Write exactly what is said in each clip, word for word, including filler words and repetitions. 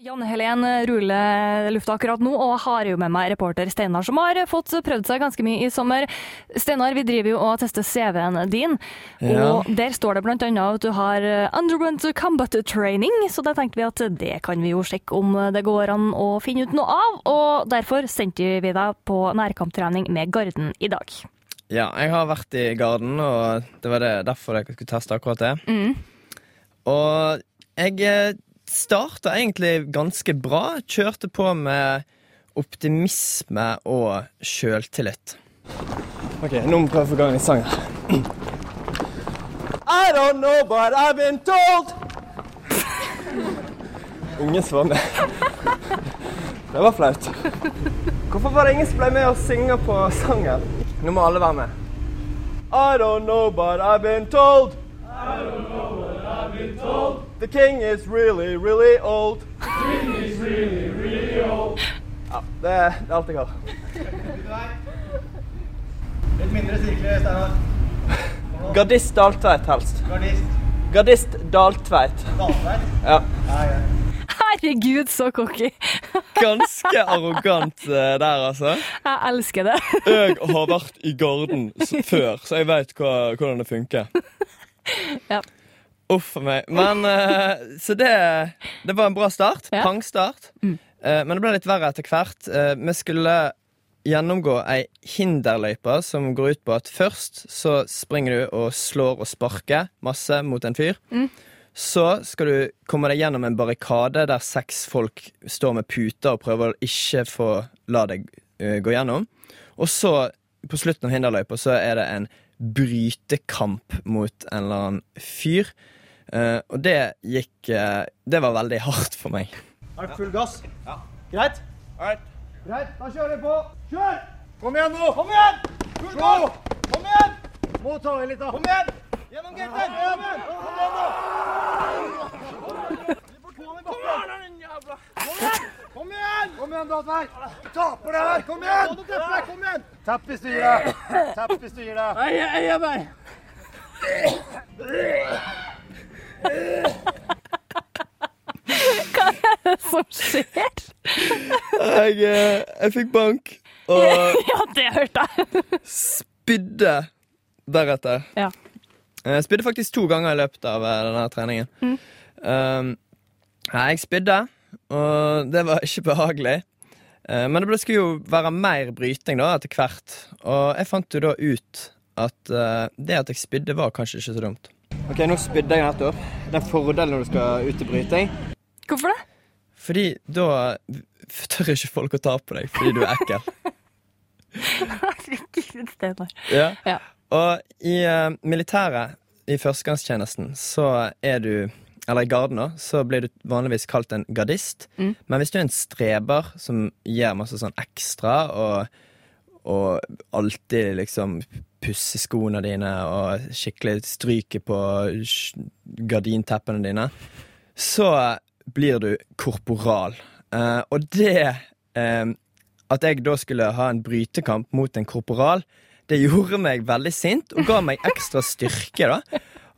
Janne Helen ruller lufta akkurat nå, og har jo med meg reporter Steinar, som har fått prøvd seg ganske mye i sommer. Steinar, vi driver jo og tester C V-en din, ja. Og der står det blant annet at du har underwent combat training, så da tenkte vi at det kan vi jo sjekke om det går an å finne ut noe av, og derfor sendte vi deg på nærkamptrening med Garden i dag. Ja, jeg har vært i Garden, og det var det, derfor jeg skulle teste akkurat det. Mm. Og jeg startet egentlig ganske bra, kjørte på med optimisme og selvtillit. Ok, nå må vi prøve å få gang i sangen. I don't know, but I've been told. Ingen som var med. Det var flaut. Hvorfor var det ingen som ble med og synge på sangen? Nå må alle være med. I don't know, but I've been told. I don't know, but I've been told. The king is really, really old. The king is really, really old. Ja, det er, det er alt jeg har. Litt mindre sirkler, Steinar. Gardist Daltveit helst. Gardist. Gardist Daltveit. Daltveit? Ja. Ja, ja. Herregud, så cocky. Ganske arrogant uh, der, altså. Jeg elsker det. Jeg har vært i Garden før, så jeg vet hva, hvordan det funker. Ja. Uff for meg. Men, uh, så det, det var en bra start. Ja. Pangstart. Mm. Uh, men det ble litt verre etter hvert. Uh, vi skulle gjennomgå ei hinderløype som går ut på at først så springer du og slår og sparker masse mot en fyr. Mm. Så skal du komme deg gjennom en barrikade der seks folk står med puter og prøver å ikke få la deg uh, gå gjennom. Og så, på slutten av hinderløypa, så er det en brytekamp mot en eller annen fyr. Uh, og det gikk uh, det var veldig hardt for meg. Er det full gass? Ja. Greit? Alright. Greit, da kjører vi på. Kjør! Kom igjen nå! Kom igjen! Full gass! Kom igjen! Må ta i litt da. Kom igjen! Gjennom gaten! Kom igjen! Kom igjen nå! Kom igjen! Kom igjen! Kom igjen, Daltveit! Du taper det her! Kom igjen! Kom igjen! Tapp i styret! Tapp i styret! Nei, jeg er meg! Hva er det som skjer? Jeg, jeg fikk bank og Ja, det hørte jeg. spydde deretter. Ja. Jeg spydde faktisk to ganger i løpet av denne treningen. Mm. Um, jeg spydde, og det var ikke behagelig. Uh, men det skulle jo være mer bryting da, etter hvert. Og jeg fant jo da ut at uh, det at jeg spydde var kanskje ikke så dumt. Ok, nå spydde jeg nettopp. Det er en fordel når du skal ut i bryting. Hvorfor det? Fordi da tør ikke folk å ta på deg, fordi du er ekkel. Herregud, Steinar. Ja. Ja. Og i uh, militæret, i førstegangstjenesten, så er du, eller i Garden da, så blir du vanligvis kalt en gardist. Mm. Men hvis du er en streber som gjør masse sånn ekstra, og, og alltid liksom pusser skoene dine, og skikkelig stryker på gardinteppene dine, så blir du korporal. Uh, og det, uh, at jeg da skulle ha en brytekamp mot en korporal, det gjorde meg veldig sint, og ga meg ekstra styrke da.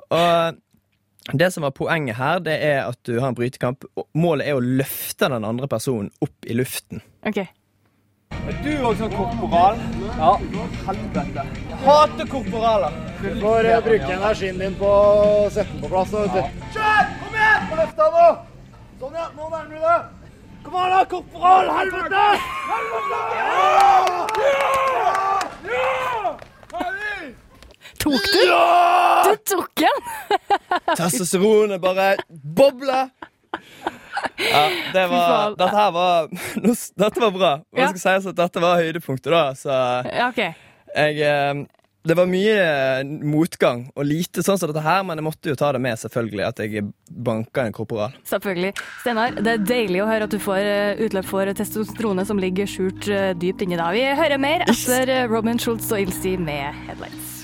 Og det som var poenget her, det er at du har en brytekamp, og målet er å løfte den andre personen opp i luften. Ok. Er du også sånn korporal? Ja. Helvete. Jeg hater korporaler. Du får uh, bruke energien din på å sette den på plass. Ja. Kjør! Kom igjen! På løfta nå! Sånn ja, nå nærmer du det. Kom an da, korporal! Helvete! Helvete! Ja! Ja! Ja! Herlig! Tok du? Ja! Du tok den! Testosteronet bare bobler. Ja, det var, dette her var, dette var bra. Og jeg skal si at dette var høydepunktet da, så Ja, ok. jeg, det var mye motgang, og lite sånn som dette her, men jeg måtte jo ta det med selvfølgelig, at jeg banket en korporal. Selvfølgelig. Steinar, det er deilig å høre at du får utløp for testosteronet som ligger skjult dypt inni deg. Vi hører mer etter Robin Schultz og Ilse med Headlights.